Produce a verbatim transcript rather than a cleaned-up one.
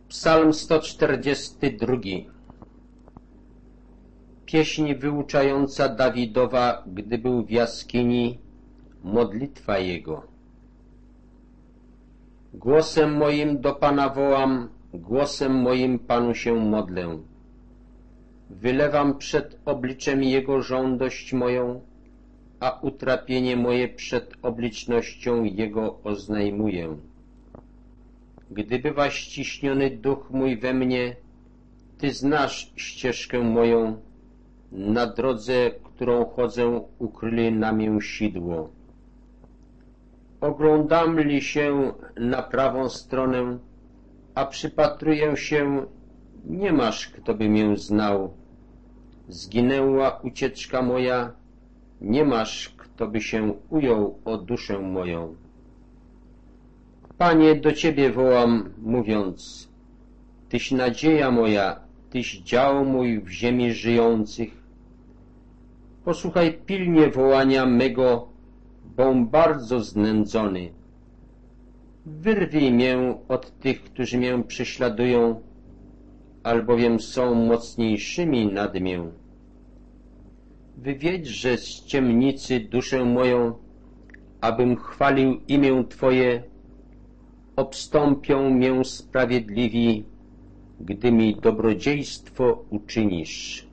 Psalm sto czterdziesty drugi. Pieśń wyuczająca Dawidowa, gdy był w jaskini, modlitwa jego. Głosem moim do Pana wołam, głosem moim Panu się modlę. Wylewam przed obliczem Jego żądość moją, a utrapienie moje przed oblicznością Jego oznajmuję. Gdy bywa ściśniony duch mój we mnie, Ty znasz ścieżkę moją, na drodze, którą chodzę, ukryli na mię sidło. Oglądam li się na prawą stronę, a przypatruję się, nie masz, kto by mię znał. Zginęła ucieczka moja, nie masz, kto by się ujął o duszę moją. Panie, do Ciebie wołam, mówiąc, Tyś nadzieja moja, Tyś dział mój w ziemi żyjących. Posłuchaj pilnie wołania mego, bom bardzo znędzony. Wyrwij mię od tych, którzy mię prześladują, albowiem są mocniejszymi nad mię. Wywiedźże z ciemnicy duszę moją, abym chwalił imię Twoje. Obstąpią mię sprawiedliwi, gdy mi dobrodziejstwo uczynisz.